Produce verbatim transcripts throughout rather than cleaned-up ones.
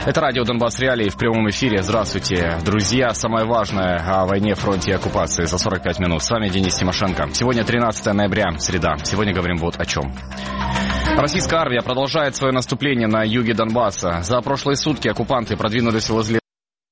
Это радио «Донбасс Реалии» в прямом эфире. Здравствуйте, друзья. Самое важное о войне, фронте и оккупации за сорок пять минут. С вами Денис Тимошенко. Сегодня тринадцатое ноября, среда. Сегодня говорим вот о чем. Российская армия продолжает свое наступление на юге Донбасса. За прошлые сутки оккупанты продвинулись возле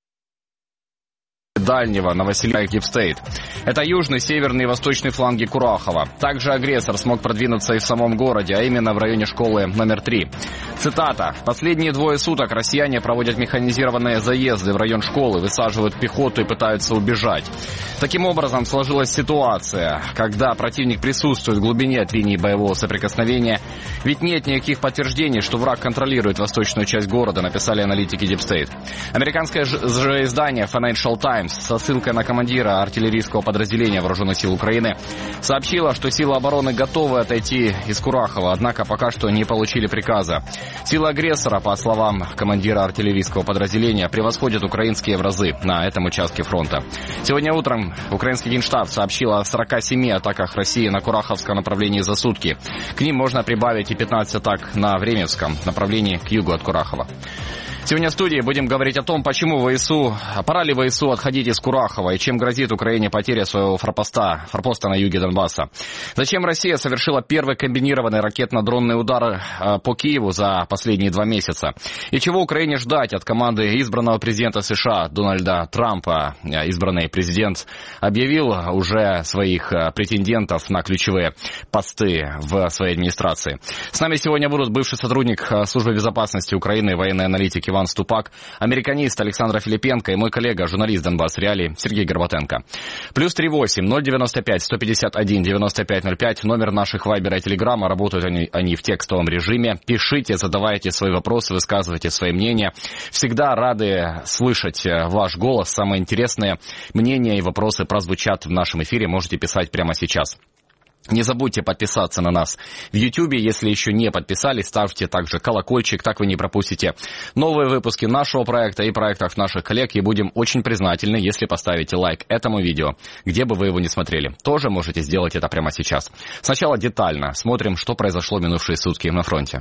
дальнего Новоселийска Дипстейт. Это южный, северный и восточный фланги Курахова. Также агрессор смог продвинуться и в самом городе, а именно в районе школы номер три. Цитата. «Последние двое суток россияне проводят механизированные заезды в район школы, высаживают пехоту и пытаются убежать». Таким образом, сложилась ситуация, когда противник присутствует в глубине от линии боевого соприкосновения, ведь нет никаких подтверждений, что враг контролирует восточную часть города, написали аналитики Дипстейт. Американское же издание Financial Times со ссылкой на командира артиллерийского подразделения Вооруженных сил Украины сообщило, что силы обороны готовы отойти из Курахова, однако пока что не получили приказа. Силы агрессора, по словам командира артиллерийского подразделения, превосходят украинские в разы на этом участке фронта. Сегодня утром украинский Генштаб сообщил о сорока семи атаках России на Кураховском направлении за сутки. К ним можно прибавить и пятнадцать атак на Времевском направлении к югу от Курахова. Сегодня в студии будем говорить о том, почему ВСУ, пора ли ВСУ отходить из Курахова и чем грозит Украине потеря своего форпоста, форпоста на юге Донбасса. Зачем Россия совершила первый комбинированный ракетно-дронный удар по Киеву за последние два месяца. И чего Украине ждать от команды избранного президента США Дональда Трампа. Избранный президент объявил уже своих претендентов на ключевые посты в своей администрации. С нами сегодня будут бывший сотрудник Службы безопасности Украины, военный аналитик Иван Ступак, американист Александра Филипенко и мой коллега, журналист «Донбасс Реалии» Сергей Горбатенко. Плюс три восемь ноль девяносто пять сто пятьдесят один девяносто пять ноль пять, номер наших вайбера и телеграмма, работают они, они в текстовом режиме. Пишите, задавайте свои вопросы, высказывайте свои мнения. Всегда рады слышать ваш голос. Самые интересные мнения и вопросы прозвучат в нашем эфире. Можете писать прямо сейчас. Не забудьте подписаться на нас в Ютьюбе. Если еще не подписались, ставьте также колокольчик, так вы не пропустите новые выпуски нашего проекта и проектов наших коллег. И будем очень признательны, если поставите лайк этому видео, где бы вы его не смотрели. Тоже можете сделать это прямо сейчас. Сначала детально смотрим, что произошло в минувшие сутки на фронте.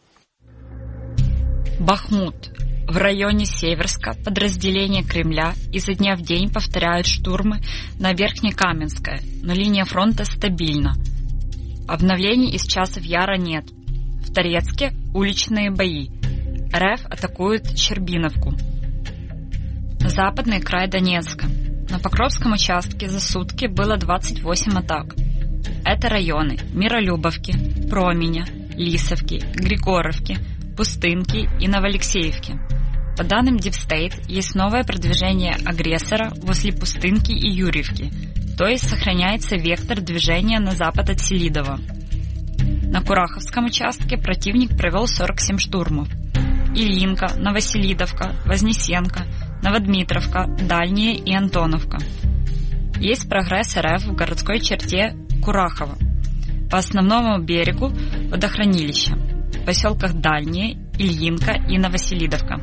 Бахмут. В районе Северска подразделения Кремля изо дня в день повторяют штурмы на Верхнекаменское, но линия фронта стабильна. Обновлений из часа в яра нет. В Торецке уличные бои. РФ атакует Щербиновку. Западный край Донецка. На Покровском участке за сутки было двадцать восемь атак. Это районы Миролюбовки, Променя, Лисовки, Григоровки, Пустынки и Новоалексеевки. По данным Дипстейт, есть новое продвижение агрессора возле Пустынки и Юрьевки, то есть сохраняется вектор движения на запад от Селидова. На Кураховском участке противник провел сорок семь штурмов. Ильинка, Новоселидовка, Вознесенка, Новодмитровка, Дальняя и Антоновка. Есть прогресс РФ в городской черте Курахова. По основному берегу водохранилища. В поселках Дальние, Ильинка и Новоселидовка.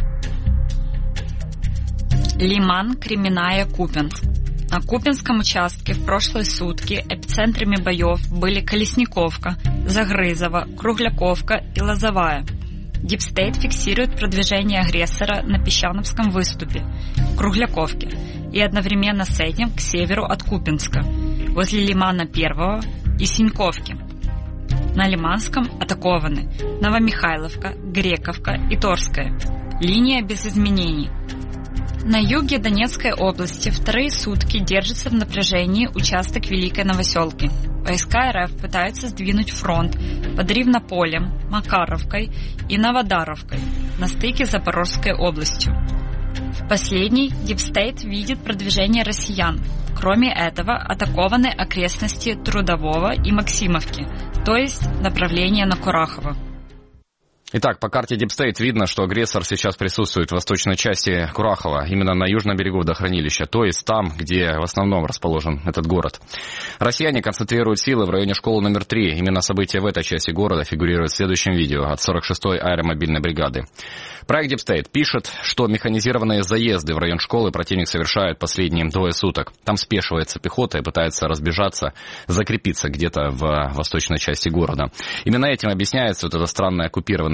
Лиман, Кременная, Купенск. На Купенском участке в прошлые сутки эпицентрами боев были Колесниковка, Загрызово, Кругляковка и Лозовая. Дипстейт фиксирует продвижение агрессора на Песчановском выступе, в Кругляковке, и одновременно с этим к северу от Купенска, возле Лимана Первого и Синьковки. На Лиманском атакованы Новомихайловка, Грековка и Торская. Линия без изменений. На юге Донецкой области вторые сутки держится в напряжении участок Великой Новоселки. Войска РФ пытаются сдвинуть фронт под Ривнополем, Макаровкой и Новодаровкой на стыке с Запорожской областью. В последней Дипстейт видит продвижение россиян. Кроме этого, атакованы окрестности Трудового и Максимовки, то есть направление на Курахово. Итак, по карте Дипстейт видно, что агрессор сейчас присутствует в восточной части Курахова, именно на южном берегу водохранилища, то есть там, где в основном расположен этот город. Россияне концентрируют силы в районе школы номер три. Именно события в этой части города фигурируют в следующем видео от сорок шестой аэромобильной бригады. Проект Дипстейт пишет, что механизированные заезды в район школы противник совершает последние двое суток. Там спешивается пехота и пытается разбежаться, закрепиться где-то в восточной части города. Именно этим объясняется вот эта странная оккупированная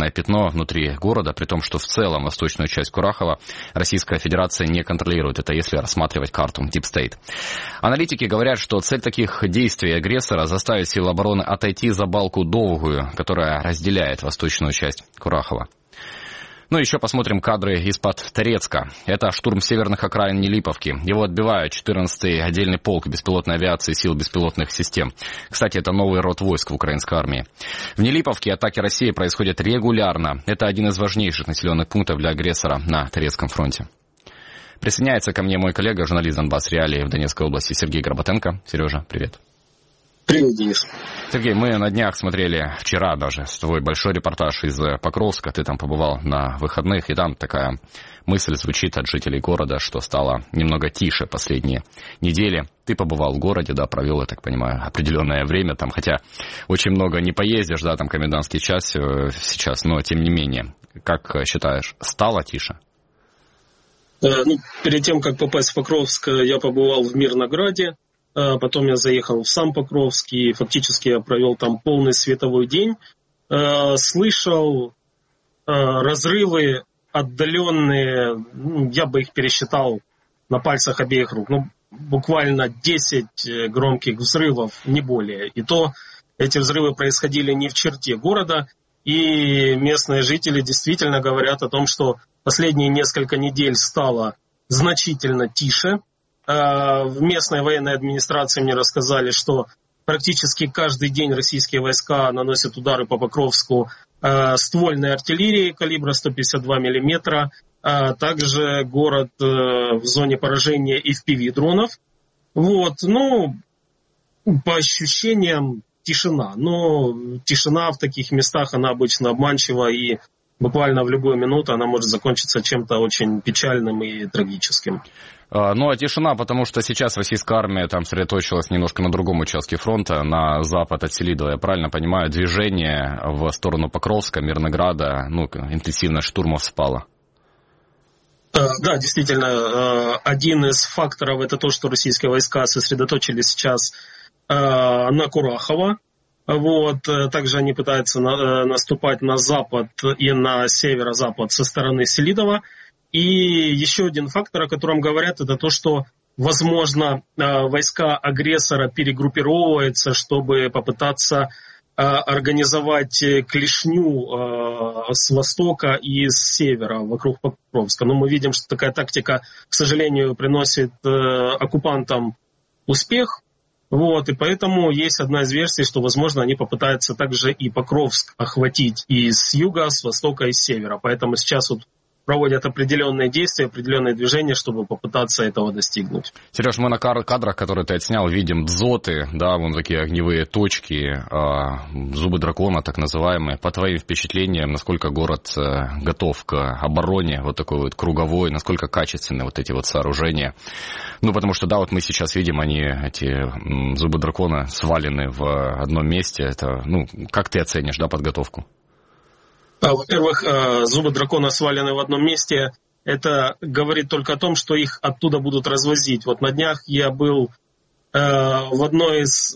черное пятно внутри города, при том, что в целом восточную часть Курахова Российская Федерация не контролирует. Это если рассматривать карту Deep State. Аналитики говорят, что цель таких действий агрессора — заставить силы обороны отойти за балку Довгую, которая разделяет восточную часть Курахова. Ну, еще посмотрим кадры из-под Торецка. Это штурм северных окраин Нелиповки. Его отбивают четырнадцатый отдельный полк беспилотной авиации сил беспилотных систем. Кстати, это новый род войск в украинской армии. В Нелиповке атаки России происходят регулярно. Это один из важнейших населенных пунктов для агрессора на Торецком фронте. Присоединяется ко мне мой коллега, журналист Донбасс Реалии в Донецкой области Сергей Горбатенко. Сережа, привет. Привет, Денис. Сергей, мы на днях смотрели, вчера даже, твой большой репортаж из Покровска. Ты там побывал на выходных, и там такая мысль звучит от жителей города, что стало немного тише последние недели. Ты побывал в городе, да, провел, я так понимаю, определенное время там, хотя очень много не поездишь, да, там комендантский час сейчас, но тем не менее. Как считаешь, стало тише? Ну, перед тем, как попасть в Покровск, я побывал в Мирнограде. Потом я заехал в сам Покровск, и фактически я провел там полный световой день. Слышал разрывы отдаленные, я бы их пересчитал на пальцах обеих рук. Ну, буквально десять громких взрывов, не более. И то эти взрывы происходили не в черте города. И местные жители действительно говорят о том, что последние несколько недель стало значительно тише. В местной военной администрации мне рассказали, что практически каждый день российские войска наносят удары по Покровску ствольной артиллерией калибра сто пятьдесят два миллиметра. Также город в зоне поражения эф пи ви-дронов. Вот, ну, по ощущениям тишина. Но тишина в таких местах, она обычно обманчива, и буквально в любую минуту она может закончиться чем-то очень печальным и трагическим. Ну, а тишина, потому что сейчас российская армия там сосредоточилась немножко на другом участке фронта, на запад от Селидова. Я правильно понимаю, движение в сторону Покровска, Мирнограда, ну, интенсивность штурмов спала? Да, действительно, один из факторов — это то, что российские войска сосредоточились сейчас на Курахово. Вот. Также они пытаются на, наступать на запад и на северо-запад со стороны Селидова. И еще один фактор, о котором говорят, это то, что, возможно, войска агрессора перегруппировываются, чтобы попытаться организовать клешню с востока и с севера вокруг Покровска. Но мы видим, что такая тактика, к сожалению, приносит оккупантам успех. Вот, и поэтому есть одна из версий, что, возможно, они попытаются также и Покровск охватить и с юга, с востока, и с севера. Поэтому сейчас вот проводят определенные действия, определенные движения, чтобы попытаться этого достигнуть. Сереж, мы на кадрах, которые ты отснял, видим дзоты, да, вон такие огневые точки, зубы дракона, так называемые. По твоим впечатлениям, насколько город готов к обороне, вот такой вот круговой, насколько качественны вот эти вот сооружения? Ну, потому что, да, вот мы сейчас видим, они, эти зубы дракона, свалены в одном месте. Это, ну, как ты оценишь, да, подготовку? Во-первых, зубы дракона свалены в одном месте. Это говорит только о том, что их оттуда будут развозить. Вот на днях я был в одной из,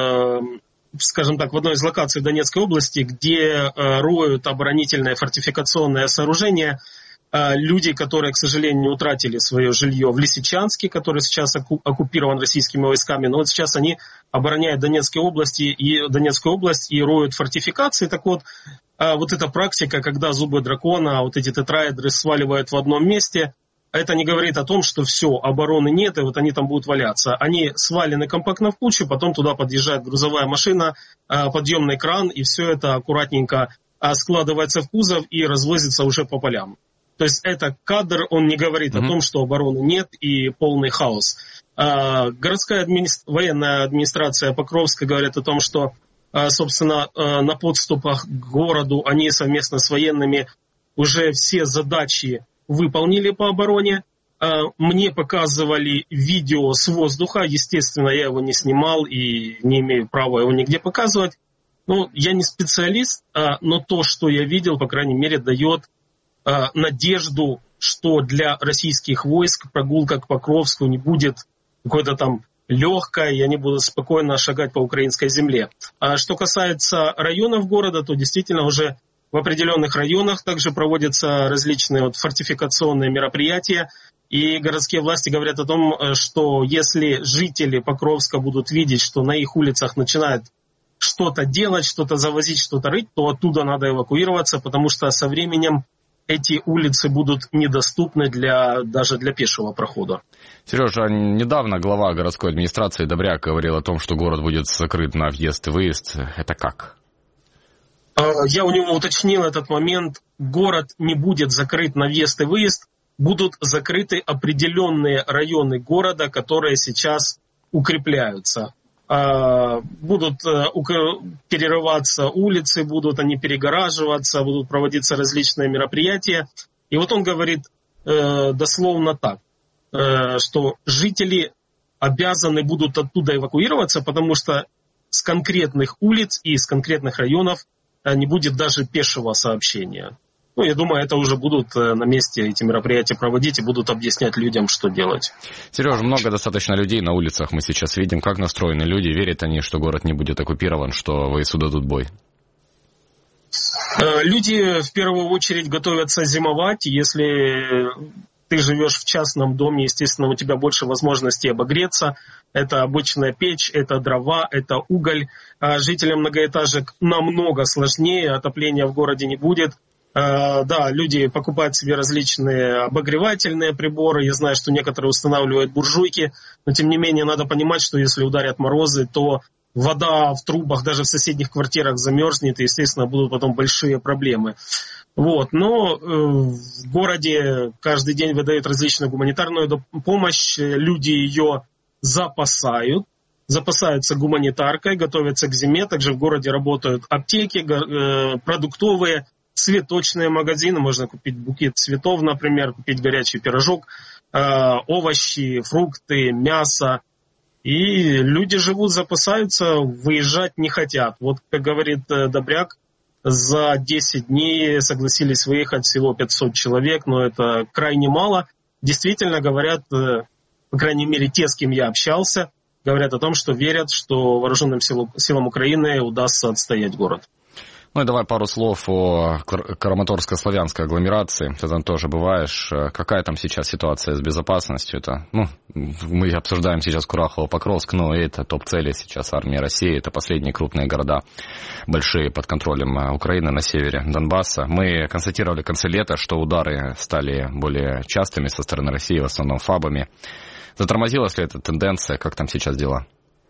скажем так, в одной из локаций Донецкой области, где роют оборонительное фортификационное сооружение. Люди, которые, к сожалению, утратили свое жилье в Лисичанске, который сейчас оккупирован российскими войсками, но вот сейчас они обороняют Донецкую область и, Донецкую область и роют фортификации. Так вот, вот эта практика, когда зубы дракона, вот эти тетраэдры сваливают в одном месте, это не говорит о том, что все, обороны нет, и вот они там будут валяться. Они свалены компактно в кучу, потом туда подъезжает грузовая машина, подъемный кран, и все это аккуратненько складывается в кузов и развозится уже по полям. То есть это кадр, он не говорит mm-hmm. о том, что обороны нет и полный хаос. Городская админи... военная администрация Покровска говорит о том, что, собственно, на подступах к городу они совместно с военными уже все задачи выполнили по обороне. Мне показывали видео с воздуха, естественно, я его не снимал и не имею права его нигде показывать. Ну, я не специалист, но то, что я видел, по крайней мере, дает надежду, что для российских войск прогулка к Покровску не будет какой-то там легкой, и они будут спокойно шагать по украинской земле. А что касается районов города, то действительно уже в определенных районах также проводятся различные вот фортификационные мероприятия. И городские власти говорят о том, что если жители Покровска будут видеть, что на их улицах начинают что-то делать, что-то завозить, что-то рыть, то оттуда надо эвакуироваться, потому что со временем эти улицы будут недоступны для, даже для пешего прохода. Сережа, недавно глава городской администрации Добряк говорил о том, что город будет закрыт на въезд и выезд. Это как? Я у него уточнил этот момент. Город не будет закрыт на въезд и выезд. Будут закрыты определенные районы города, которые сейчас укрепляются. Будут перерываться улицы, будут они перегораживаться, будут проводиться различные мероприятия. И вот он говорит дословно так, что жители обязаны будут оттуда эвакуироваться, потому что с конкретных улиц и с конкретных районов не будет даже пешего сообщения. Ну, я думаю, это уже будут на месте эти мероприятия проводить и будут объяснять людям, что делать. Сережа, много достаточно людей на улицах мы сейчас видим. Как настроены люди? Верят они, что город не будет оккупирован, что ВСУ дадут бой? Люди в первую очередь готовятся зимовать. Если ты живешь в частном доме, естественно, у тебя больше возможностей обогреться. Это обычная печь, это дрова, это уголь. Жителям многоэтажек намного сложнее, отопления в городе не будет. Uh, да, люди покупают себе различные обогревательные приборы. Я знаю, что некоторые устанавливают буржуйки, но тем не менее надо понимать, что если ударят морозы, то вода в трубах даже в соседних квартирах замерзнет, и, естественно, будут потом большие проблемы. Вот. Но uh, в городе каждый день выдают различную гуманитарную помощь, люди ее запасают. Запасаются гуманитаркой, готовятся к зиме. Также в городе работают аптеки, uh, продуктовые, цветочные магазины, можно купить букет цветов, например, купить горячий пирожок, э, овощи, фрукты, мясо. И люди живут, запасаются, выезжать не хотят. Вот, как говорит Добряк, за десять дней согласились выехать всего пятьсот человек, но это крайне мало. Действительно, говорят, э, по крайней мере, те, с кем я общался, говорят о том, что верят, что вооруженным силам, силам Украины удастся отстоять город. Ну и давай пару слов о Краматорско-Славянской агломерации. Ты там тоже бываешь. Какая там сейчас ситуация с безопасностью? Это, ну, мы обсуждаем сейчас Курахово-Покровск, но это топ-цели сейчас армии России. Это последние крупные города, большие под контролем Украины на севере Донбасса. Мы констатировали в конце лета, что удары стали более частыми со стороны России, в основном фабами. Затормозилась ли эта тенденция? Как там сейчас дела?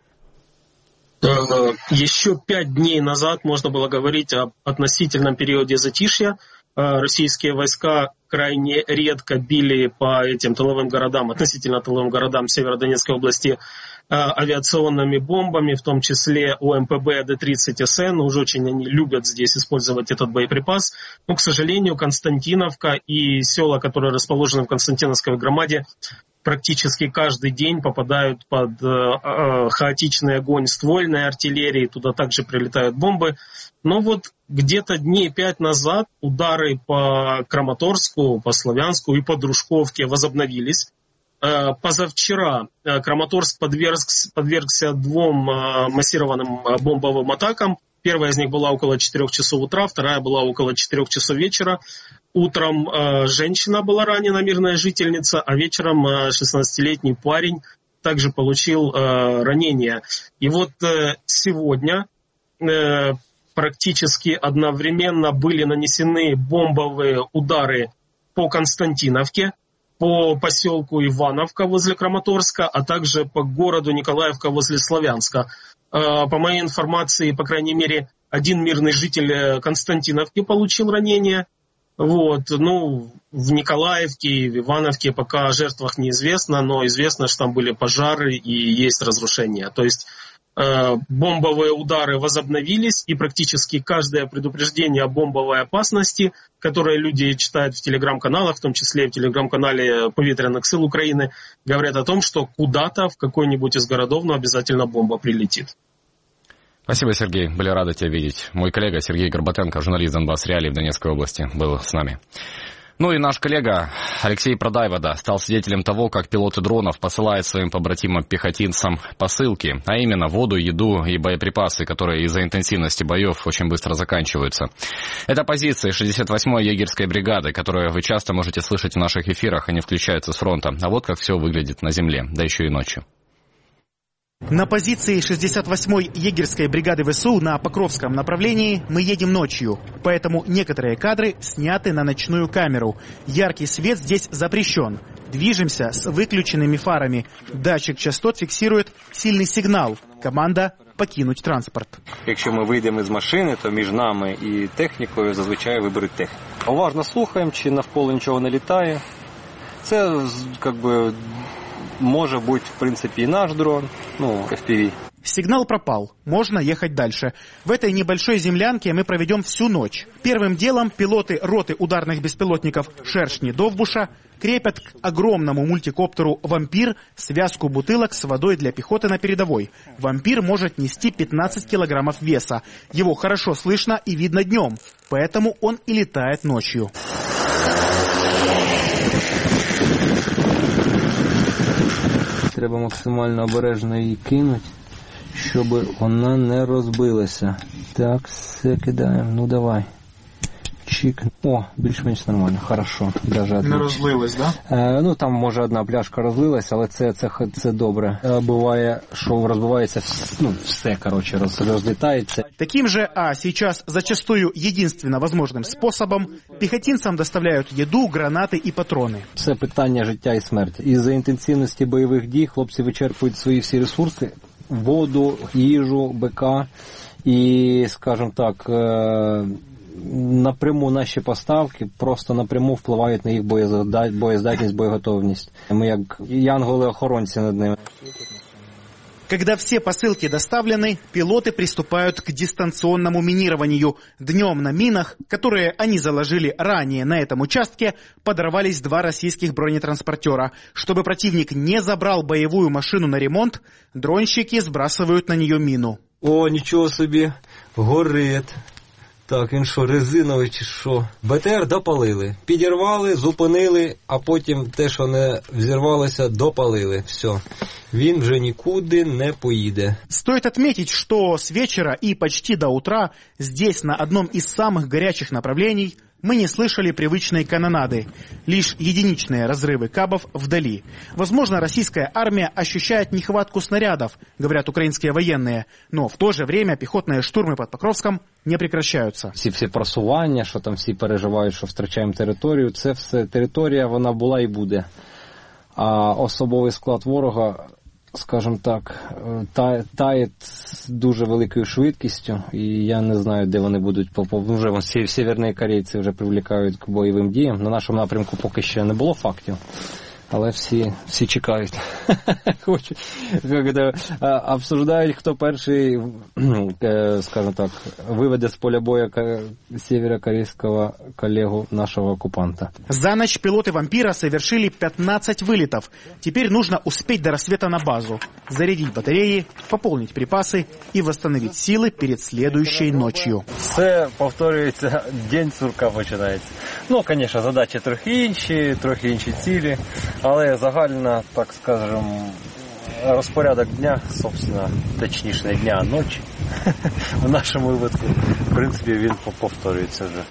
Еще пять дней назад можно было говорить об относительном периоде затишья. Российские войска крайне редко били по этим тыловым городам, относительно тыловым городам Северодонецкой области авиационными бомбами, в том числе о эм пэ бэ дэ тридцать эс эн. Уж очень они любят здесь использовать этот боеприпас. Но, к сожалению, Константиновка и села, которые расположены в Константиновской громаде, практически каждый день попадают под э, хаотичный огонь ствольной артиллерии, туда также прилетают бомбы. Но вот где-то дней пять назад удары по Краматорску, по Славянску и по Дружковке возобновились. Э, позавчера э, Краматорск подвергся, подвергся двум э, массированным э, бомбовым атакам. Первая из них была около четырех часов утра, вторая была около четырех часов вечера. Утром э, женщина была ранена, мирная жительница, а вечером э, шестнадцатилетний парень также получил э, ранение. И вот э, сегодня э, практически одновременно были нанесены бомбовые удары по Константиновке, по поселку Ивановка возле Краматорска, а также по городу Николаевка возле Славянска. Э, по моей информации, по крайней мере, один мирный житель Константиновки получил ранение. Вот, ну, в Николаевке и в Ивановке пока о жертвах неизвестно, но известно, что там были пожары и есть разрушения. То есть э, бомбовые удары возобновились, и практически каждое предупреждение о бомбовой опасности, которое люди читают в телеграм-каналах, в том числе и в телеграм-канале Повітряних сил Украины, говорят о том, что куда-то, в какой-нибудь из городов, но обязательно бомба прилетит. Спасибо, Сергей. Были рады тебя видеть. Мой коллега Сергей Горбатенко, журналист Донбасс Реалий в Донецкой области, был с нами. Ну и наш коллега Алексей Продайвода стал свидетелем того, как пилоты дронов посылают своим побратимам-пехотинцам посылки, а именно воду, еду и боеприпасы, которые из-за интенсивности боев очень быстро заканчиваются. Это позиции шестьдесят восьмой егерской бригады, которую вы часто можете слышать в наших эфирах, они включаются с фронта. А вот как все выглядит на земле, да еще и ночью. На позиции шестьдесят восьмой егерской бригады ВСУ на Покровском направлении мы едем ночью, поэтому некоторые кадры сняты на ночную камеру. Яркий свет здесь запрещен. Движемся с выключенными фарами. Датчик частот фиксирует сильный сигнал. Команда «Покинуть транспорт». Якщо ми вийдемо із машини, то між нами і технікою зазвичай виберуть техніку. Уважно слухаємо, чи навколо нічого не літає. Це, як би, може бути, в принципе, и наш дрон, ну, эф пи ви. Сигнал пропал. Можно ехать дальше. В этой небольшой землянке мы проведем всю ночь. Первым делом пилоты роты ударных беспилотников «Шершни» Довбуша крепят к огромному мультикоптеру «Вампир» связку бутылок с водой для пехоты на передовой. «Вампир» может нести пятнадцать килограммов веса. Его хорошо слышно и видно днем, поэтому он и летает ночью. Треба максимально обережно її кинути, щоб вона не розбилася. Так, все кидаємо. Ну давай. Чик. О, більш-менш нормально, хорошо. Даже не розлилась, да? Е, ну там може одна пляшка розлилась, але це, це, це добре. Е, буває, що розбивається, ну, все, короче, роз, розлітається. Таким же, а сейчас зачастую единственно возможным способом, пехотинцам доставляют еду, гранаты и патроны. Це питання життя і смерті. Із-за інтенсивності бойових дій хлопці вичерпують свої всі ресурси, воду, їжу, БК і, скажімо так, е, напряму наші поставки просто напряму впливають на їх боєздатність, боєготовність. Ми як янголи-охоронці над ними. Когда все посылки доставлены, пилоты приступают к дистанционному минированию. Днем на минах, которые они заложили ранее на этом участке, подорвались два российских бронетранспортера. Чтобы противник не забрал боевую машину на ремонт, дронщики сбрасывают на нее мину. О, ничего себе, горит. Так, він що, резиновий чи що? БТР допалили. Підірвали, зупинили, а потім те, що не взірвалося, допалили. Все. Він вже нікуди не поїде. Стоит отметить, что с вечера и почти до утра здесь, на одном из самых горячих направлений, мы не слышали привычной канонады. Лишь единичные разрывы кабов вдали. Возможно, российская армия ощущает нехватку снарядов, говорят украинские военные. Но в то же время пехотные штурмы под Покровском не прекращаются. Всі всі просування, що там всі переживають, що втрачаємо територію, це все територія, вона була і буде. А особовий склад ворога, скажімо так, тає з дуже великою швидкістю, і я не знаю, де вони будуть, вже всі северні корейці вже привлікають к бойовим діям. На нашому напрямку поки ще не було фактів, але всі, всі чекають. Обсуждають, хто перший, скажімо так, виведе з поля боя северокорейского коллегу нашего оккупанта. За ночь пилоты «Вампира» совершили пятнадцать вылетов. Теперь нужно успеть до рассвета на базу, зарядить батареи, пополнить припасы и восстановить силы перед следующей ночью. Все повторюється, день сурка починається. Ну, звісно, задачі трохи інші, трохи інші цілі, але загально, так скажемо, розпорядок дня, собственно, точніше не дня, а ночі, в нашому випадку, в принципі, він повторюється вже.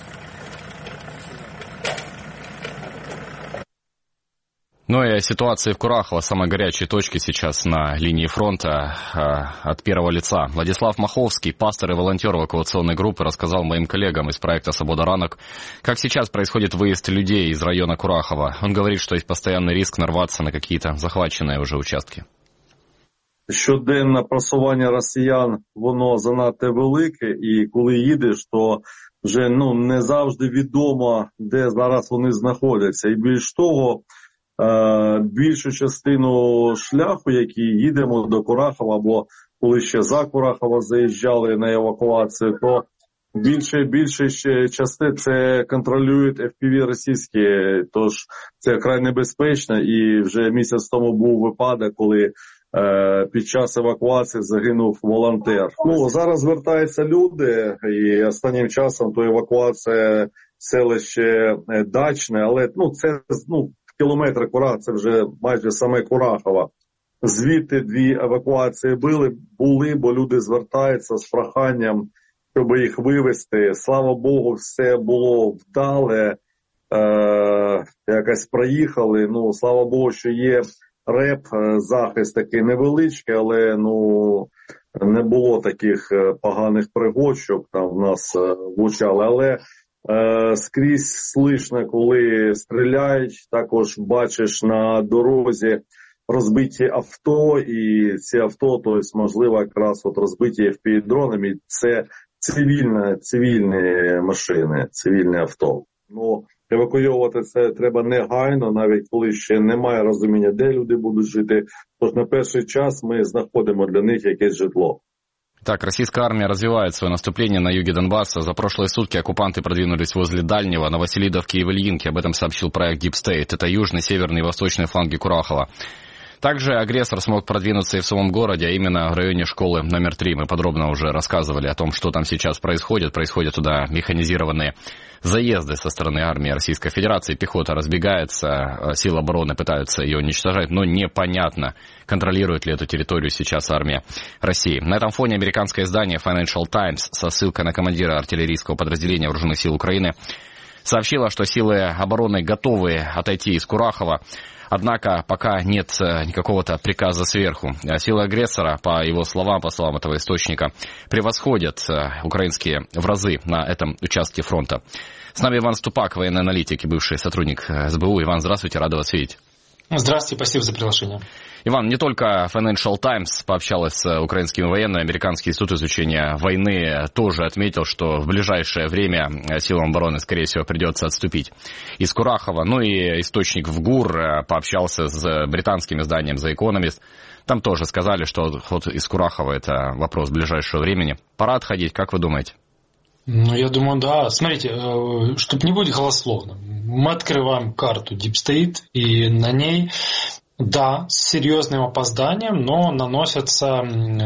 Ну и о ситуации в Курахово, самой горячей точке сейчас на линии фронта, э, от первого лица. Владислав Маховский, пастор и волонтер эвакуационной группы, рассказал моим коллегам из проекта «Свобода ранок», как сейчас происходит выезд людей из района Курахова. Он говорит, что есть постоянный риск нарваться на какие-то захваченные уже участки. Щоденне просування росіян, воно занадто велике, і коли їдеш, то вже ну, не завжди відомо, де зараз вони знаходяться. І більш того, більшу частину шляху, який їдемо до Курахова, або коли ще за Курахова заїжджали на евакуацію, то більше більше ще частин це контролюють еф пі ві російські, тож це край небезпечно. І вже місяць тому був випадок, коли е, під час евакуації загинув волонтер. Ну, зараз звертаються люди, і останнім часом то евакуація селище Дачне, але ну, це ну, кілометри Курахова, це вже майже саме Курахова. Звідти дві евакуації були, були, бо люди звертаються з проханням, щоб їх вивезти. Слава Богу, все було вдале, е, якось проїхали. Ну, слава Богу, що є РЕП, захист такий невеличкий, але ну, не було таких поганих пригод, щоб там в нас влучали. Але е, скрізь слышно, коли стріляють, також бачиш на дорозі розбиті авто, і ці авто, тобто, можливо, якраз от розбиті еф пі ві-дронами, це цивільні, цивільні машини, цивільні авто. Ну, евакуювати це треба негайно, навіть коли ще немає розуміння, де люди будуть жити. Тож на перший час ми знаходимо для них якесь житло. Так, российская армия развивает свое наступление на юге Донбасса. За прошлые сутки оккупанты продвинулись возле Дальнего, Новоселидовки и Ильинки. Об этом сообщил проект Deep State. Это южный, северный и восточные фланги Курахова. Также агрессор смог продвинуться и в самом городе, а именно в районе школы номер три. Мы подробно уже рассказывали о том, что там сейчас происходит. Происходят туда механизированные заезды со стороны армии Российской Федерации. Пехота разбегается, силы обороны пытаются ее уничтожать, но непонятно, контролирует ли эту территорию сейчас армия России. На этом фоне американское издание Financial Times со ссылкой на командира артиллерийского подразделения Вооруженных сил Украины сообщила, что силы обороны готовы отойти из Курахова. Однако пока нет никакого-то приказа сверху. Силы агрессора, по его словам, по словам этого источника, превосходят украинские в разы на этом участке фронта. С нами Иван Ступак, военный аналитик и бывший сотрудник эс бэ у. Иван, здравствуйте, рада вас видеть. Здравствуйте, спасибо за приглашение. Иван, не только Financial Times пообщалась с украинскими военными, Американский институт изучения войны тоже отметил, что в ближайшее время силам обороны, скорее всего, придется отступить из Курахова. Ну и источник в ГУР пообщался с британским изданием The Economist. Там тоже сказали, что отход из Курахова – это вопрос ближайшего времени. Пора отходить, как вы думаете? Ну, я думаю, да. Смотрите, чтобы не быть голословным, мы открываем карту Deep State, и на ней, да, с серьезным опозданием, но наносятся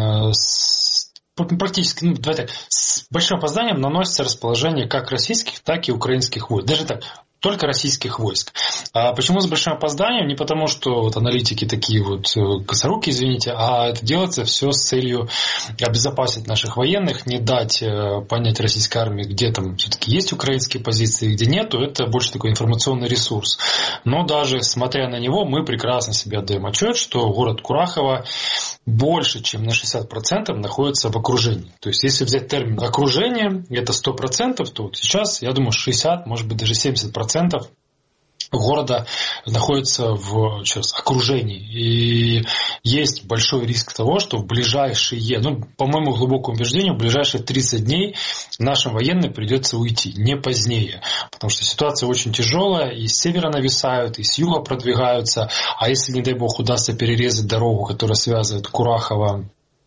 с, практически, ну, давайте так, с большим опозданием наносится расположение как российских, так и украинских войск. Даже так, только российских войск. А почему с большим опозданием? Не потому, что вот аналитики такие вот косоруки, извините, а это делается все с целью обезопасить наших военных, не дать понять российской армии, где там все-таки есть украинские позиции, где нету. Это больше такой информационный ресурс. Но даже смотря на него, мы прекрасно себе отдаем отчет, что город Курахово больше, чем на шестьдесят процентов находится в окружении. То есть, если взять термин окружение, это сто процентов, то вот сейчас, я думаю, шестьдесят, может быть, даже семьдесят процентов города находится в сейчас, окружении. И есть большой риск того, что в ближайшие, ну, по моему глубокому убеждению, в ближайшие тридцать дней нашим военным придется уйти, не позднее. Потому что ситуация очень тяжелая, и с севера нависают, и с юга продвигаются. А если, не дай бог, удастся перерезать дорогу, которая связывает Курахово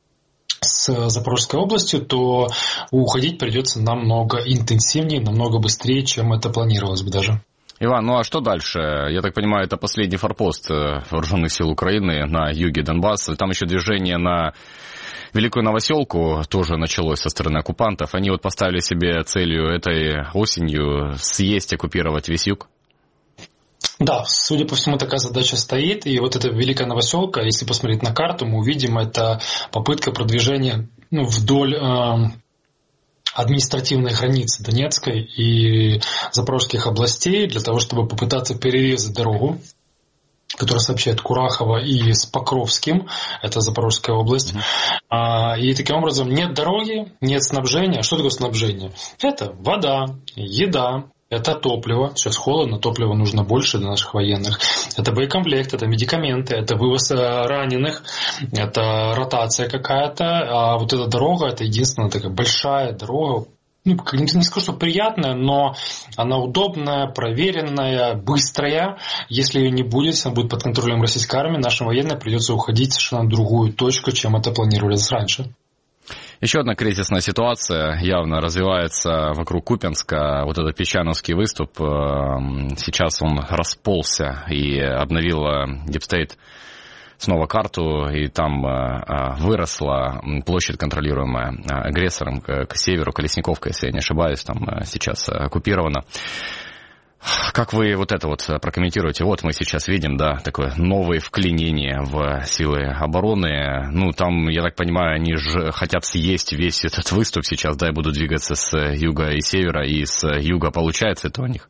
с Запорожской областью, то уходить придется намного интенсивнее, намного быстрее, чем это планировалось бы даже. Иван, ну а что дальше? Я так понимаю, это последний форпост вооруженных сил Украины на юге Донбасса. Там еще движение на Великую Новоселку тоже началось со стороны оккупантов. Они вот поставили себе целью этой осенью съесть, оккупировать весь юг? Да, судя по всему, такая задача стоит. И вот эта Великая Новоселка, если посмотреть на карту, мы увидим, это попытка продвижения, ну, вдоль э, административной границы Донецкой и Запорожских областей, для того, чтобы попытаться перерезать дорогу, которая сообщает Курахово и с Покровским, это Запорожская область. Mm-hmm. И таким образом нет дороги, нет снабжения. Что такое снабжение? Это вода, еда. Это топливо. Сейчас холодно, топлива нужно больше для наших военных. Это боекомплект, это медикаменты, это вывоз раненых, это ротация какая-то. А вот эта дорога, это единственная такая большая дорога. Ну, не скажу, что приятная, но она удобная, проверенная, быстрая. Если ее не будет, если она будет под контролем российской армии, нашим военным придется уходить совершенно на другую точку, чем это планировалось раньше. Еще одна кризисная ситуация явно развивается вокруг Купянска. Вот этот Песчановский выступ, сейчас он расползся, и обновила Deep State снова карту, и там выросла площадь, контролируемая агрессором к северу, Колесниковка, если я не ошибаюсь, там сейчас оккупирована. Как вы вот это вот прокомментируете? Вот мы сейчас видим, да, такое новое вклинение в силы обороны. Ну, там, я так понимаю, они же хотят съесть весь этот выступ сейчас, да, и будут двигаться с юга и севера, и с юга получается это у них?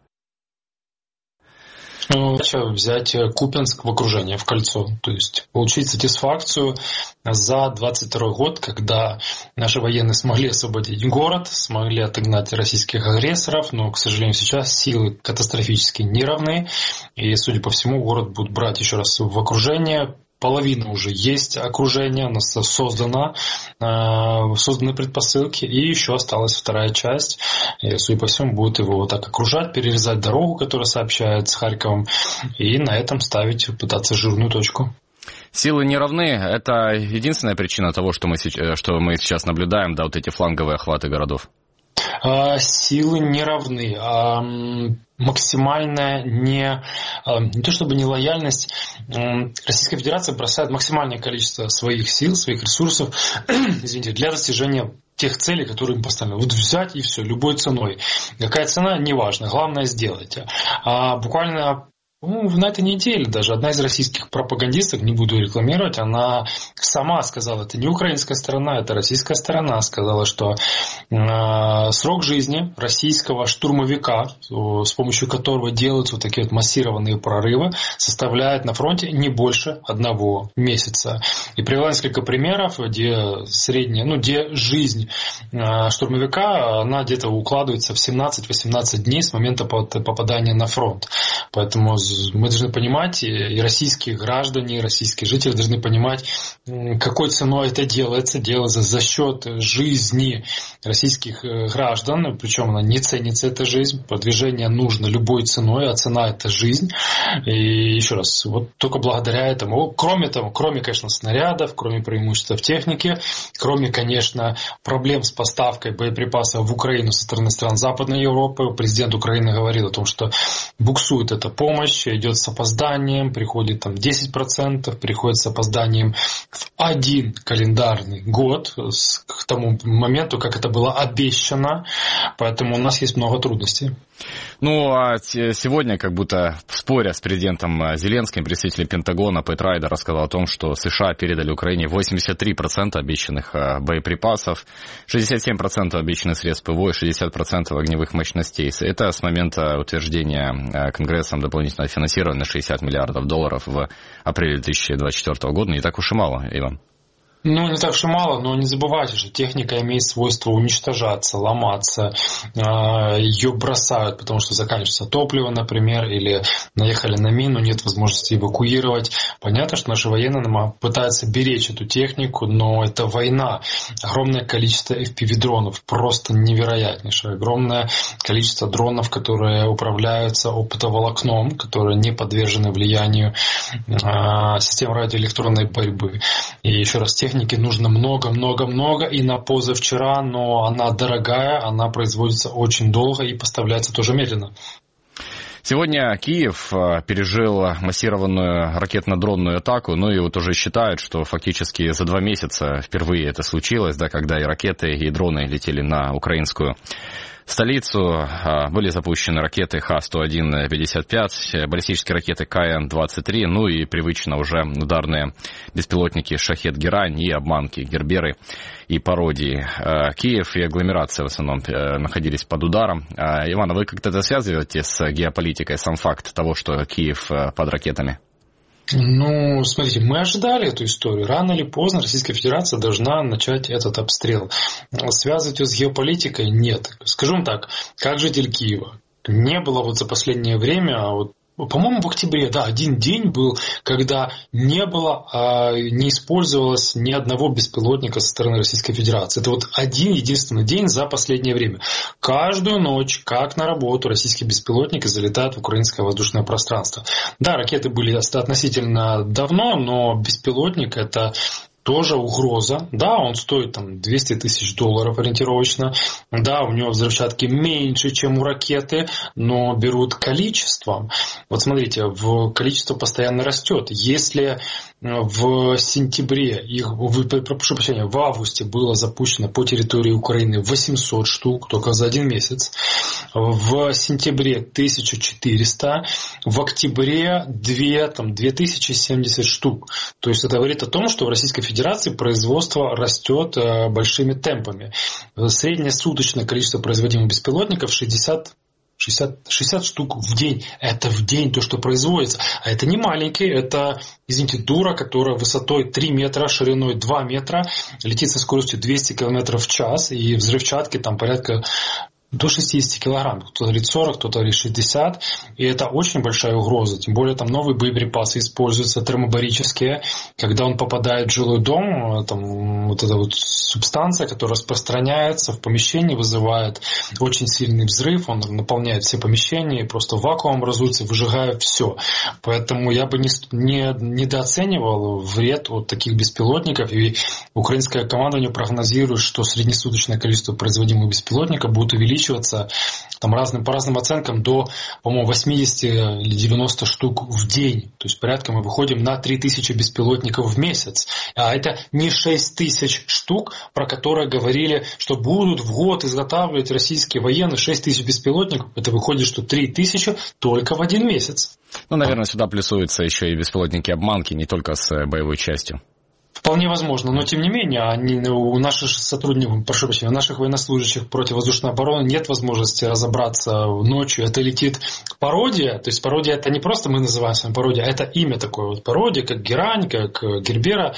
Ну, взять Купянск в окружение, в кольцо. То есть получить сатисфакцию за двадцать второй год, когда наши военные смогли освободить город, смогли отогнать российских агрессоров, но, к сожалению, сейчас силы катастрофически не равны. И, судя по всему, город будут брать еще раз в окружение. Половина уже есть окружение, у нас создано, созданы предпосылки, и еще осталась вторая часть. И, судя по всему, будут его вот так окружать, перерезать дорогу, которая сообщает с Харьковом, и на этом ставить, пытаться жирную точку. Силы не равны. Это единственная причина того, что мы, что мы сейчас наблюдаем, да, вот эти фланговые охваты городов? Силы не равны. Максимальная не, не то чтобы нелояльность, Российская Федерация бросает максимальное количество своих сил, своих ресурсов, извините, для достижения тех целей, которые им поставлены. Вот взять и все, любой ценой. Какая цена, неважно, главное сделать. А буквально ну, на этой неделе даже одна из российских пропагандисток, не буду рекламировать, она сама сказала, это не украинская сторона, это российская сторона, сказала, что э, срок жизни российского штурмовика, с помощью которого делаются вот такие вот массированные прорывы, составляет на фронте не больше одного месяца. И привела несколько примеров, где средняя, ну, где жизнь э, штурмовика, она где-то укладывается в семнадцать-восемнадцать дней с момента попадания на фронт. Поэтому мы должны понимать, и российские граждане, и российские жители должны понимать, какой ценой это делается. Делается за счет жизни российских граждан, причем она не ценится, эта жизнь. Продвижение нужно любой ценой, а цена – это жизнь. И еще раз, вот только благодаря этому, кроме того, кроме, конечно, снарядов, кроме преимущества в технике, кроме, конечно, проблем с поставкой боеприпасов в Украину со стороны стран Западной Европы, президент Украины говорил о том, что буксует эта помощь, идет с опозданием, приходит там десять процентов, приходит с опозданием в один календарный год к тому моменту, как это было обещано. Поэтому у нас есть много трудностей. Ну, а сегодня, как будто споря с президентом Зеленским, представитель Пентагона Пэт Райдер рассказал о том, что США передали Украине восемьдесят три процента обещанных боеприпасов, шестьдесят семь процентов обещанных средств ПВО и шестьдесят процентов огневых мощностей. Это с момента утверждения Конгрессом дополнительного финансирования на шестьдесят миллиардов долларов в апреле две тысячи двадцать четвёртого года. Не так уж и мало, Иван. Ну, не так уж и мало, но не забывайте, что техника имеет свойство уничтожаться, ломаться, ее бросают, потому что заканчивается топливо, например, или наехали на мину, нет возможности эвакуировать. Понятно, что наши военные пытаются беречь эту технику, но это война. Огромное количество эф пи ви-дронов, просто невероятнейшее. Огромное количество дронов, которые управляются оптоволокном, которые не подвержены влиянию систем радиоэлектронной борьбы. И еще раз, техника Техники нужно много-много-много, и на позавчера, но она дорогая, она производится очень долго и поставляется тоже медленно. Сегодня Киев пережил массированную ракетно-дронную атаку, ну и вот уже считают, что фактически за два месяца впервые это случилось, да, когда и ракеты, и дроны летели на украинскую столицу. Были запущены ракеты Х сто один пятьдесят пять, баллистические ракеты К Н двадцать три, ну и привычно уже ударные беспилотники Шахед-Герань и обманки Герберы и пародии. Киев и агломерация в основном находились под ударом. Иван, а вы как-то это связываете с геополитикой, сам факт того, что Киев под ракетами? Ну, смотрите, мы ожидали эту историю. Рано или поздно Российская Федерация должна начать этот обстрел. Связывать его с геополитикой нет. Скажем так, как житель Киева, не было вот за последнее время, вот, по-моему, в октябре, да, один день был, когда не было, а, не использовалось ни одного беспилотника со стороны Российской Федерации. Это вот один единственный день за последнее время. Каждую ночь, как на работу, российские беспилотники залетают в украинское воздушное пространство. Да, ракеты были относительно давно, но беспилотник – это тоже угроза. Да, он стоит там двести тысяч долларов ориентировочно. Да, у него взрывчатки меньше, чем у ракеты, но берут количеством. Вот смотрите, в количество постоянно растет. Если в сентябре, их, прошу прощения, в августе было запущено по территории Украины восемьсот штук, только за один месяц. В сентябре тысяча четыреста, в октябре две, там, две тысячи семьдесят штук. То есть это говорит о том, что в Российской Федерации производство растет большими темпами. Среднее суточное количество производимых беспилотников шестьдесят шестьдесят, шестьдесят штук в день. Это в день то, что производится. А это не маленький, это, извините, дура, которая высотой три метра, шириной два метра, летит со скоростью двести километров в час, и взрывчатки там порядка до шестьдесят килограмм. Кто-то говорит сорок, кто-то говорит шестьдесят. И это очень большая угроза. Тем более там новые боеприпасы используются, термобарические. Когда он попадает в жилой дом, там вот эта вот субстанция, которая распространяется в помещении, вызывает очень сильный взрыв. Он наполняет все помещения, и просто вакуум образуется, выжигая все. Поэтому я бы не, не недооценивал вред от таких беспилотников. И украинское командование прогнозирует, что среднесуточное количество производимых беспилотников будет увеличиваться там разным, по разным оценкам до, по-моему, восемьдесят или девяносто штук в день. То есть порядка мы выходим на три тысячи беспилотников в месяц. А это не шесть тысяч штук, про которые говорили, что будут в год изготавливать российские военные шесть тысяч беспилотников. Это выходит, что три тысячи только в один месяц. Ну, наверное, сюда плюсуются еще и беспилотники-обманки, не только с боевой частью. Вполне возможно, но тем не менее они, у наших сотрудников, прошу прощения, у наших военнослужащих противовоздушной обороны нет возможности разобраться ночью. Это летит пародия, то есть пародия это не просто мы называем с вами пародия, а это имя такое вот пародия, как Герань, как Гербера,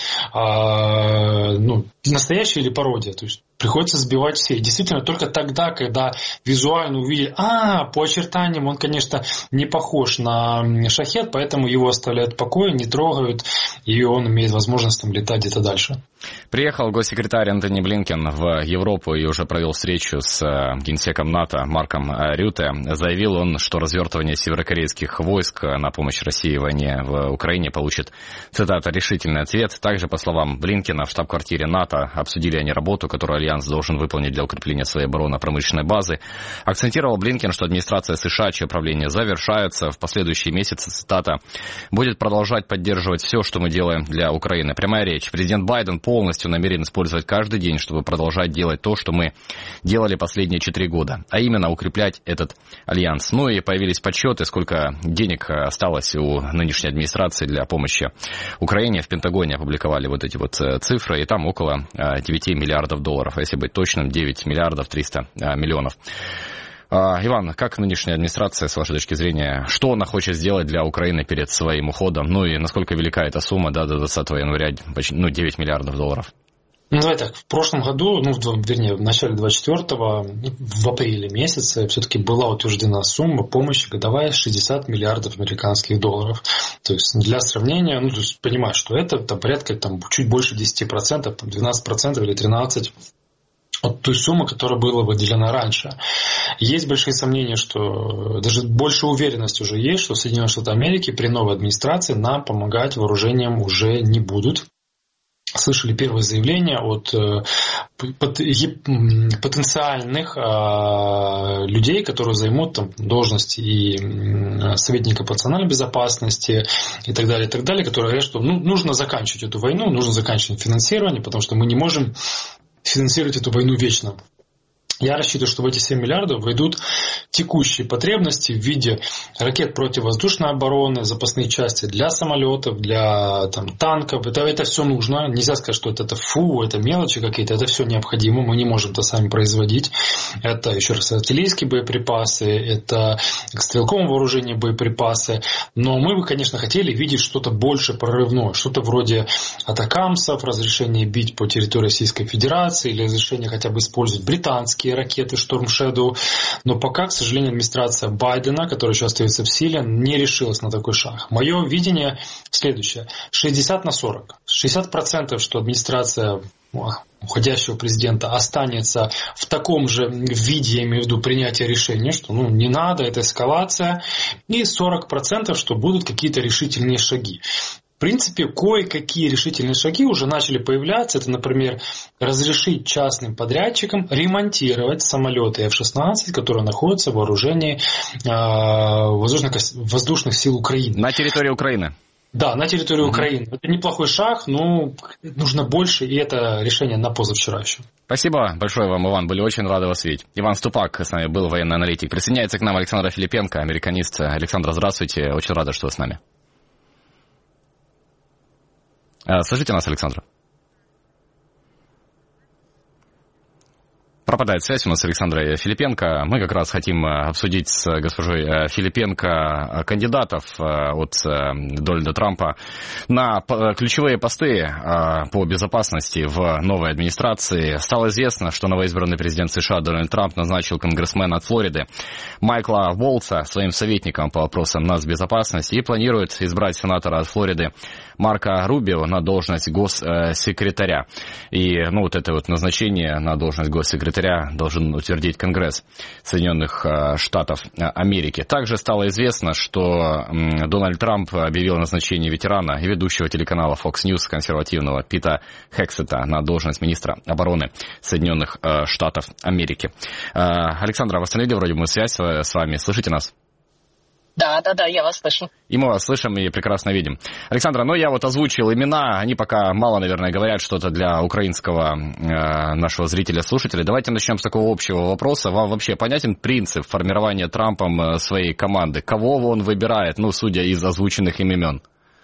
а, ну настоящая или пародия, то есть приходится сбивать все. И действительно, только тогда, когда визуально увидели, а, по очертаниям он, конечно, не похож на шахед, поэтому его оставляют в покое, не трогают, и он имеет возможность там летать где-то дальше. Приехал госсекретарь Антони Блинкен в Европу и уже провел встречу с генсеком НАТО Марком Рюте. Заявил он, что развертывание северокорейских войск на помощь России в войне в Украине получит, цитата, решительный ответ. Также, по словам Блинкена, в штаб-квартире НАТО обсудили они работу, которую Альянс должен выполнить для укрепления своей оборонно-промышленной базы. Акцентировал Блинкен, что администрация США, чье правление завершается в последующие месяцы, цитата, будет продолжать поддерживать все, что мы делаем для Украины. Прямая речь. Президент Байден полностью намерен использовать каждый день, чтобы продолжать делать то, что мы делали последние четыре года, а именно укреплять этот альянс. Ну и появились подсчеты, сколько денег осталось у нынешней администрации для помощи Украине. В Пентагоне опубликовали вот эти вот цифры, и там около девять миллиардов долларов, а если быть точным, девять миллиардов триста миллионов. Иван, как нынешняя администрация, с вашей точки зрения, что она хочет сделать для Украины перед своим уходом? Ну и насколько велика эта сумма, да, до двадцатого января, ну, девять миллиардов долларов? Ну, давай так, в прошлом году, ну, вернее, в начале двадцать четвёртого, в апреле месяце, все-таки была утверждена сумма помощи годовая шестьдесят миллиардов американских долларов. То есть, для сравнения, ну, то есть, понимаешь, что это там, порядка там, чуть больше десять процентов, там, двенадцать процентов или тринадцать процентов от той суммы, которая была выделена раньше. Есть большие сомнения, что даже больше уверенности уже есть, что Соединенные Штаты Америки при новой администрации нам помогать вооружением уже не будут. Слышали первые заявления от потенциальных людей, которые займут там должности и советника по национальной безопасности и так далее, и так далее, которые говорят, что ну, нужно заканчивать эту войну, нужно заканчивать финансирование, потому что мы не можем финансировать эту войну вечно. Я рассчитываю, что в эти семь миллиардов войдут текущие потребности в виде ракет противовоздушной обороны, запасные части для самолетов, для там, танков. Это, это все нужно. Нельзя сказать, что это, это фу, это мелочи какие-то. Это все необходимо. Мы не можем это сами производить. Это, еще раз, артиллерийские боеприпасы, это к стрелковому вооружению боеприпасы. Но мы бы, конечно, хотели видеть что-то больше прорывное. Что-то вроде атакамсов, разрешение бить по территории Российской Федерации или разрешение хотя бы использовать британские ракеты Storm Shadow, но пока, к сожалению, администрация Байдена, которая еще остается в силе, не решилась на такой шаг. Мое видение следующее. шестьдесят на сорок. шестьдесят процентов, что администрация уходящего президента останется в таком же виде, я имею в виду принятия решения, что ну, не надо, это эскалация, и сорок процентов, что будут какие-то решительные шаги. В принципе, кое-какие решительные шаги уже начали появляться. Это, например, разрешить частным подрядчикам ремонтировать самолеты эф шестнадцать, которые находятся в вооружении воздушных, воздушных сил Украины. На территории Украины? Да, на территорию mm-hmm. Украины. Это неплохой шаг, но нужно больше, и это решение на позавчера еще. Спасибо большое вам, Иван. Были очень рады вас видеть. Иван Ступак с нами был, военный аналитик. Присоединяется к нам Александр Филипенко, американист. Александр, здравствуйте. Очень рада, что вы с нами. Слышите нас, Александр? Пропадает связь у нас с Александрой Филипенко. Мы как раз хотим обсудить с госпожой Филипенко кандидатов от Дональда Трампа на ключевые посты по безопасности в новой администрации. Стало известно, что новоизбранный президент США Дональд Трамп назначил конгрессмена от Флориды Майкла Волтса своим советником по вопросам нацбезопасности и планирует избрать сенатора от Флориды Марко Рубио на должность госсекретаря. И ну, вот это вот назначение на должность госсекретаря должен утвердить Конгресс Соединенных Штатов Америки. Также стало известно, что Дональд Трамп объявил назначение ветерана и ведущего телеканала Fox News консервативного Пита Хексета на должность министра обороны Соединенных Штатов Америки. Александра, восстановили вроде мы связь с вами. Слышите нас? Да, да, да, я вас слышу. И мы вас слышим и прекрасно видим. Александра, ну я вот озвучил имена, они пока мало, наверное, говорят что-то для украинского э, нашего зрителя-слушателя. Давайте начнем с такого общего вопроса. Вам вообще понятен принцип формирования Трампом своей команды? Кого он выбирает, ну, судя из озвученных им имен?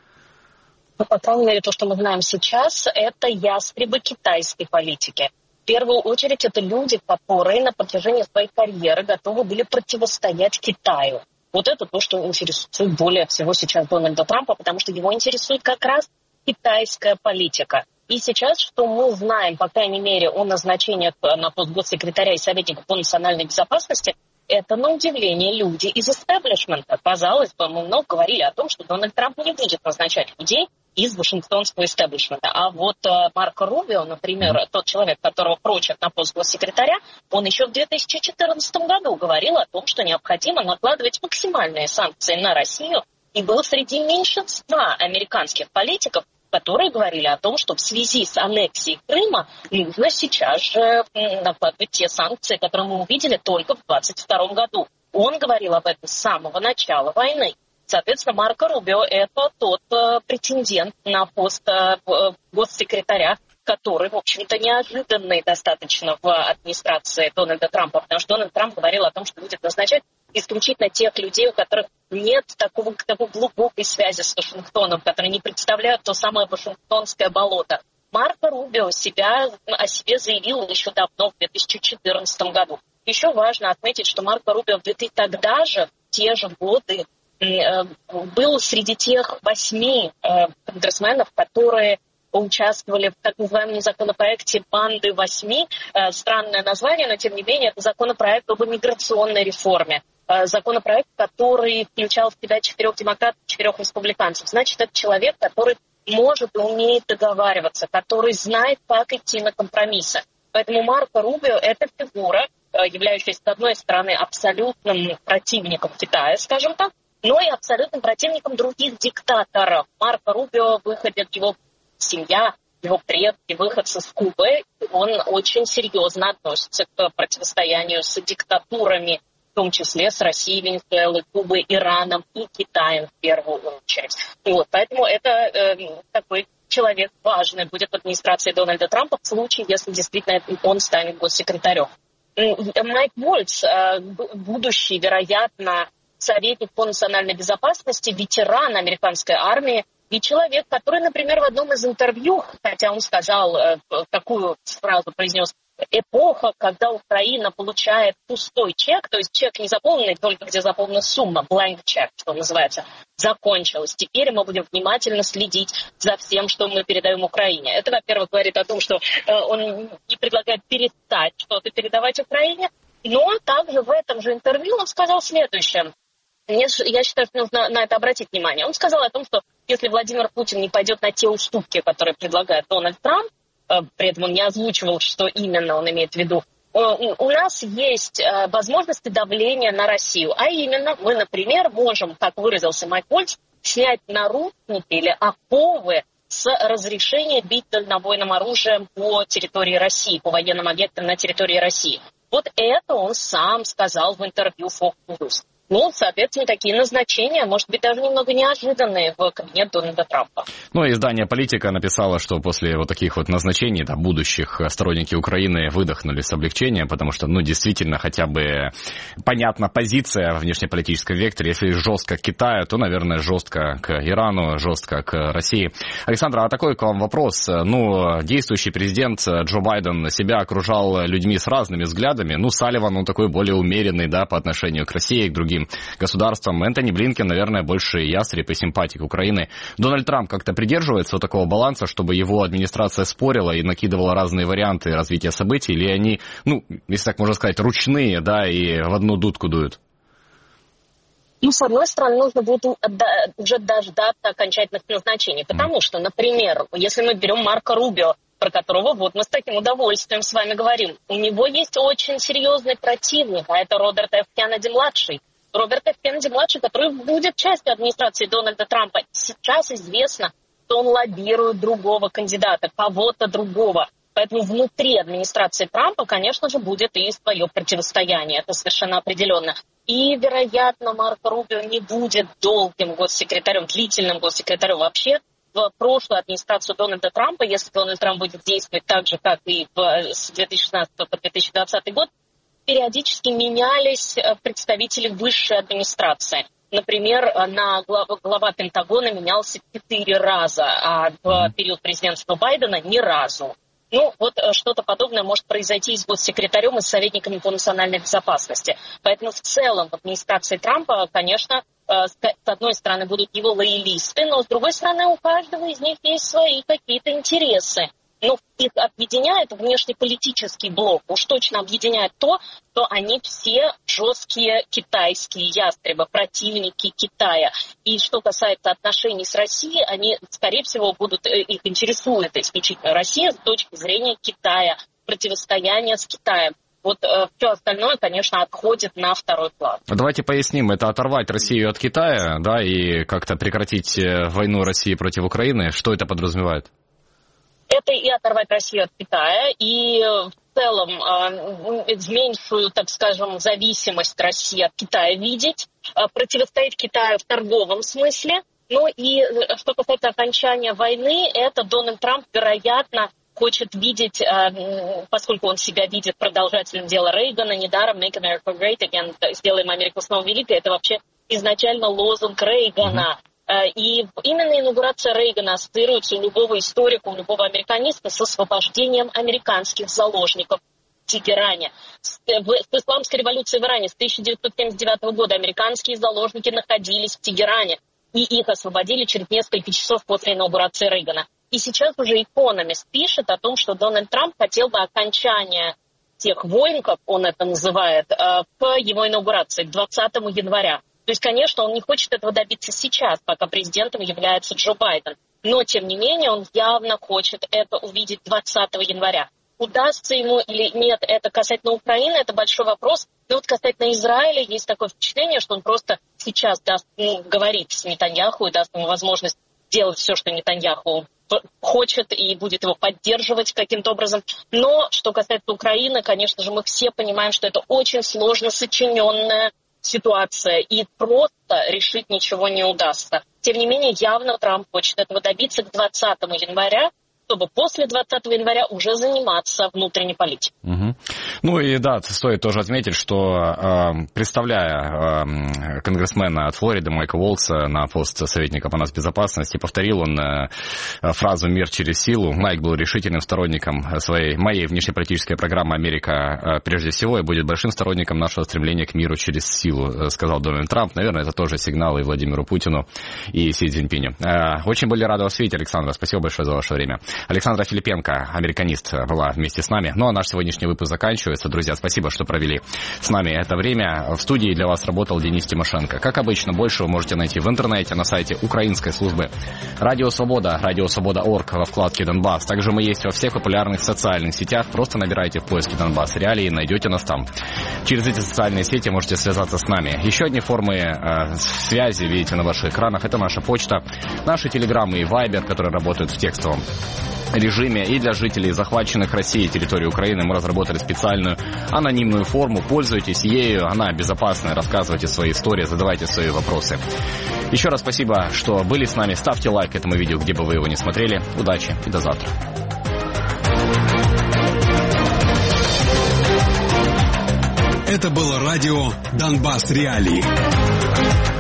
Ну, по крайней мере, то, что мы знаем сейчас, это ястребы китайской политики. В первую очередь, это люди, которые на протяжении своей карьеры готовы были противостоять Китаю. Вот это то, что интересует более всего сейчас Дональда Трампа, потому что его интересует как раз китайская политика. И сейчас, что мы знаем, по крайней мере, о назначениях на пост госсекретаря и советника по национальной безопасности, это, на удивление, люди из истеблишмента. Казалось бы, мы много говорили о том, что Дональд Трамп не будет назначать людей из вашингтонского истеблишмента. А вот э, Марко Рубио, например, mm-hmm. тот человек, которого прочат на пост госсекретаря, он еще в две тысячи четырнадцатом году говорил о том, что необходимо накладывать максимальные санкции на Россию, и был среди меньшинства американских политиков, которые говорили о том, что в связи с аннексией Крыма нужно сейчас же накладывать те санкции, которые мы увидели только в двадцать втором году. Он говорил об этом с самого начала войны. Соответственно, Марко Рубио – это тот э, претендент на пост э, госсекретаря, который, в общем-то, неожиданный достаточно в администрации Дональда Трампа, потому что Дональд Трамп говорил о том, что будет назначать исключительно тех людей, у которых нет такого, такой глубокой связи с Вашингтоном, которые не представляют то самое вашингтонское болото. Марко Рубио себя, о себе заявил еще давно, в две тысячи четырнадцатом году. Еще важно отметить, что Марко Рубио тогда же, в те же годы, был среди тех восьми э, конгрессменов, которые участвовали в так называемом законопроекте «Банды восьми». Э, странное название, но тем не менее это законопроект об иммиграционной реформе. Э, законопроект, который включал в себя четырех демократов, четырех республиканцев. Значит, это человек, который может и умеет договариваться, который знает, как идти на компромиссы. Поэтому Марко Рубио – это фигура, э, являющаяся, с одной стороны, абсолютным противником Китая, скажем так, но и абсолютным противником других диктаторов. Марко Рубио, выходит его семья, его предки, выходцы с Кубы, он очень серьезно относится к противостоянию с диктатурами, в том числе с Россией, Венесуэлой, Кубой, Ираном и Китаем в первую очередь. И вот, поэтому это э, такой человек важный будет в администрации Дональда Трампа в случае, если действительно он станет госсекретарем. Майк Вольц, э, будущий, вероятно, советник по национальной безопасности, ветеран американской армии и человек, который, например, в одном из интервью, хотя он сказал, э, такую фразу произнес, эпоха, когда Украина получает пустой чек, то есть чек не заполненный, только где заполнена сумма, blank check, что называется, закончилась. Теперь мы будем внимательно следить за всем, что мы передаем Украине. Это, во-первых, говорит о том, что э, он не предлагает перестать что-то передавать Украине, но также в этом же интервью он сказал следующее. Мне, я считаю, что нужно на это обратить внимание. Он сказал о том, что если Владимир Путин не пойдет на те уступки, которые предлагает Дональд Трамп, э, при этом он не озвучивал, что именно он имеет в виду, э, у нас есть э, возможности давления на Россию. А именно, мы, например, можем, как выразился Майк Вольц, снять наручники или оковы с разрешения бить дальнобойным оружием по территории России, по военным объектам на территории России. Вот это он сам сказал в интервью Fox News. Ну, соответственно, такие назначения, может быть, даже немного неожиданные в кабинет Дональда Трампа. Ну, издание «Политика» написало, что после вот таких вот назначений, да, будущих сторонники Украины выдохнули с облегчением, потому что, ну, действительно, хотя бы понятна позиция в внешнеполитическом векторе. Если жестко к Китаю, то, наверное, жестко к Ирану, жестко к России. Александр, а такой к вам вопрос. Ну, действующий президент Джо Байден себя окружал людьми с разными взглядами. Ну, Салливан, он такой более умеренный, да, по отношению к России, к другим государствам. Энтони Блинкен, наверное, больше ястреб и симпатик Украины. Дональд Трамп как-то придерживается вот такого баланса, чтобы его администрация спорила и накидывала разные варианты развития событий, или они, ну, если так можно сказать, ручные, да, и в одну дудку дуют? Ну, с одной стороны, нужно будет уже дождаться окончательных назначений, потому что, например, если мы берем Марко Рубио, про которого вот мы с таким удовольствием с вами говорим, у него есть очень серьезный противник, а это Роберт Ф. Кеннеди-младший. Роберт Ф. Кеннеди-младший, который будет частью администрации Дональда Трампа. Сейчас известно, что он лоббирует другого кандидата, кого-то другого. Поэтому внутри администрации Трампа, конечно же, будет и свое противостояние. Это совершенно определенно. И, вероятно, Марко Рубио не будет долгим госсекретарем, длительным госсекретарем вообще. В прошлую администрацию Дональда Трампа, если Дональд Трамп будет действовать так же, как и в, с две тысячи шестнадцатого по две тысячи двадцатый год, периодически менялись представители высшей администрации. Например, на глава, глава Пентагона менялся четыре раза, а в период президентства Байдена ни разу. Ну, вот что-то подобное может произойти и с госсекретарем, и с советниками по национальной безопасности. Поэтому в целом в администрации Трампа, конечно, с одной стороны будут его лоялисты, но с другой стороны у каждого из них есть свои какие-то интересы. Но их объединяет внешнеполитический блок. Уж точно объединяет то, что они все жесткие китайские ястребы, противники Китая. И что касается отношений с Россией, они, скорее всего, будут, их интересует исключительно Россия с точки зрения Китая, противостояния с Китаем. Вот э, все остальное, конечно, отходит на второй план. Давайте поясним. Это оторвать Россию от Китая, да, и как-то прекратить войну России против Украины. Что это подразумевает? Это и оторвать Россию от Китая, и в целом э, меньшую, так скажем, зависимость России от Китая видеть, э, противостоять Китаю в торговом смысле. Ну и э, что касается окончания войны, это Дональд Трамп, вероятно, хочет видеть, э, поскольку он себя видит продолжателем дела Рейгана, недаром «Make America Great Again», «Сделаем Америку снова великой», это вообще изначально лозунг Рейгана. И именно инаугурация Рейгана ассоциируется у любого историка, у любого американиста с освобождением американских заложников в Тегеране. С, в, в исламской революции в Иране с тысяча девятьсот семьдесят девятого года американские заложники находились в Тегеране, и их освободили через несколько часов после инаугурации Рейгана. И сейчас уже Economist пишет о том, что Дональд Трамп хотел бы окончания тех войн, как он это называет, к его инаугурации, к двадцатому января. То есть, конечно, он не хочет этого добиться сейчас, пока президентом является Джо Байден. Но, тем не менее, он явно хочет это увидеть двадцатого января. Удастся ему или нет это касательно Украины, это большой вопрос. Но вот касательно Израиля есть такое впечатление, что он просто сейчас даст, ну, говорит с Нетаньяху и даст ему возможность делать все, что Нетаньяху хочет, и будет его поддерживать каким-то образом. Но, что касается Украины, конечно же, мы все понимаем, что это очень сложно сочиненная ситуация, и просто решить ничего не удастся. Тем не менее, явно Трамп хочет этого добиться к двадцатому января, чтобы после двадцатого января уже заниматься внутренней политикой. Угу. Ну и да, стоит тоже отметить, что э, представляя э, конгрессмена от Флориды Майка Уолтса на пост советника по нацбезопасности, повторил он э, фразу «мир через силу». Майк был решительным сторонником своей, моей внешнеполитической программы «Америка» э, прежде всего и будет большим сторонником нашего стремления к миру через силу, э, сказал Дональд Трамп. Наверное, это тоже сигнал и Владимиру Путину, и Си Цзиньпиню. Э, очень были рады вас видеть, Александр. Спасибо большое за ваше время. Александра Филипенко, американист, была вместе с нами. Ну а наш сегодняшний выпуск заканчивается. Друзья, спасибо, что провели с нами это время. В студии для вас работал Денис Тимошенко. Как обычно, больше вы можете найти в интернете на сайте украинской службы Радио Свобода, радио свобода точка орг во вкладке «Донбасс». Также мы есть во всех популярных социальных сетях. Просто набирайте в поиске «Донбасс Реалии» и найдете нас там. Через эти социальные сети можете связаться с нами. Еще одни формы э, связи видите на ваших экранах. Это наша почта, наши телеграммы и вайбер, которые работают в текстовом режиме и для жителей захваченных Россией территорий Украины мы разработали специальную анонимную форму. Пользуйтесь ею, она безопасная. Рассказывайте свои истории, задавайте свои вопросы. Еще раз спасибо, что были с нами. Ставьте лайк этому видео, где бы вы его ни смотрели. Удачи и до завтра. Это было радио «Донбасс Реалии».